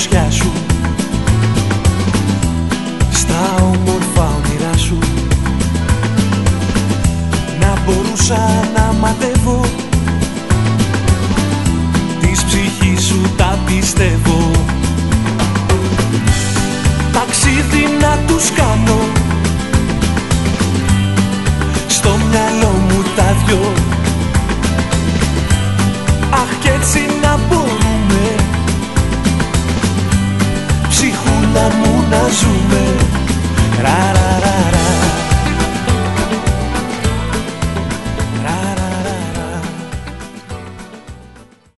δροσιά σου, στα όμορφα όνειρά σου. Να μπορούσα να μαντεύω της ψυχής σου τα πιστεύω. Ταξίδι να τους κάνω στο μυαλό μου τα δυο. Αχ, κι έτσι να μπορούμε ψυχούλα μου να ζούμε. Ραρα.